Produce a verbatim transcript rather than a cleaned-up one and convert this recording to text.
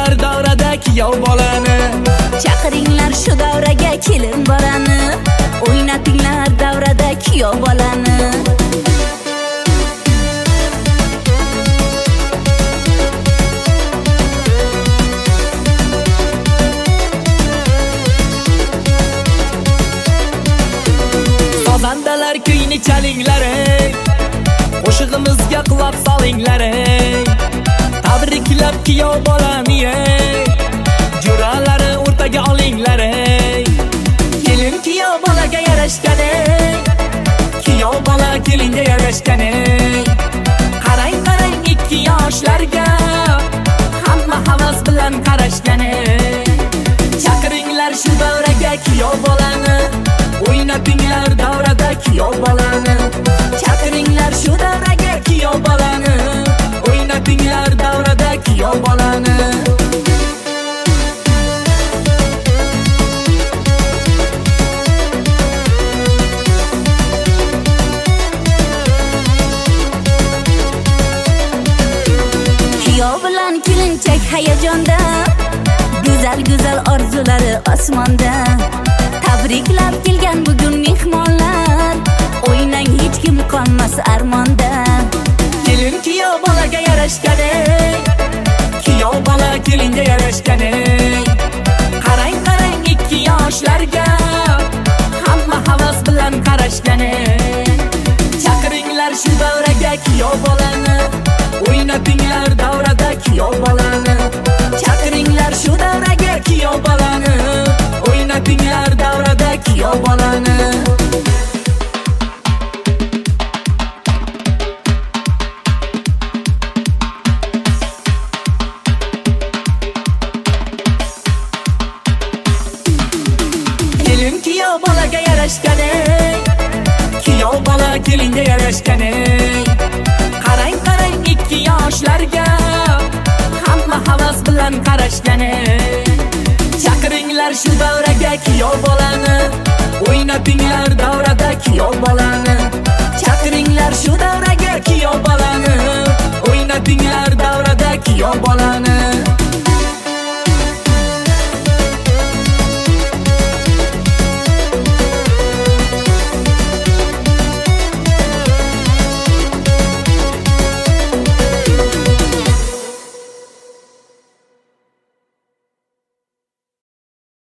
O'ynatinglar davrada kuyov bolani. Chaqiringlar shu davraga kelin bolani. O'ynatinglar davrada kuyov bolani. Sozandalar kuyni chalinglar, qo'shig'imizga quloq solinglar. Tabriklab kuyov bolani, jo'ralari o'rtaga olinglar. Kelin kuyov bolaga yarashgan, kuyov bola kelinga yarashgan. Qarang qarang ikki yoshlarga, hamma havas bilan qarashgan. Chaqiringlar shu davraga kuyov bolani. O'ynatinglar davrada kuyov bolani. Chaqiringlar shu davraga kuyov bolani. O'ynatinglar davrada kuyov bolani. Kuyov bilan kelinchak hayajonda, go'zal-go'zal orzulari osmonda. Tabriklab kelgan bugun mehmonlar, o'ynang hech kim qolmas armonda. Kelin kuyov bolaga yarashgan, kuyov bola kelinga yarashgan. Qarang qarang ikki yoshlarga, hamma havas bilan qarashgan. Chaqiringlar shu davraga kuyov bolani. O'ynatinglar davrada kuyov bolani. Chaqiringlar shu davraga kuyov bolani. O'ynatinglar davrada kuyov bolani. Kelin kuyov bolaga yarashgan, kuyov bola kelinga yarashgan. Qarang qarang ikki yoshlarga, hamma havas bilan qarashgan. Chaqiringlar shu davraga kuyov bolani. O'ynatinglar davrada kuyov bolani. Chaqiringlar shu davraga kuyov bolani. O'ynatinglar davrada kuyov bolani.